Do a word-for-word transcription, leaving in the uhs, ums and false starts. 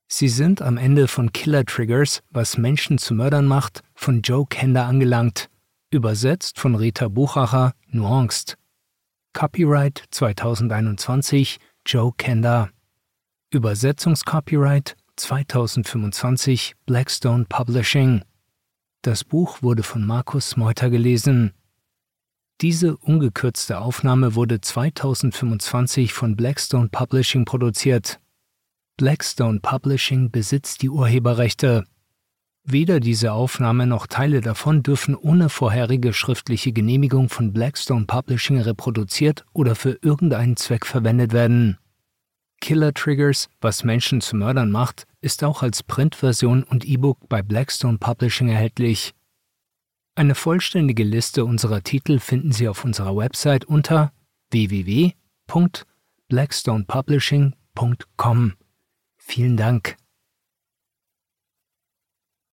Sie sind am Ende von Killer Triggers, was Menschen zu Mördern macht, von Joe Kenda angelangt. Übersetzt von Rita Buchacher, Nuanced. Copyright zweitausendeinundzwanzig, Joe Kenda. Übersetzungscopyright zweitausendfünfundzwanzig, Blackstone Publishing. Das Buch wurde von Markus Meuter gelesen. Diese ungekürzte Aufnahme wurde zweitausendfünfundzwanzig von Blackstone Publishing produziert. Blackstone Publishing besitzt die Urheberrechte. Weder diese Aufnahme noch Teile davon dürfen ohne vorherige schriftliche Genehmigung von Blackstone Publishing reproduziert oder für irgendeinen Zweck verwendet werden. Killer Triggers, was Menschen zu Mördern macht, ist auch als Printversion und E-Book bei Blackstone Publishing erhältlich. Eine vollständige Liste unserer Titel finden Sie auf unserer Website unter w w w punkt blackstone publishing punkt com. Vielen Dank.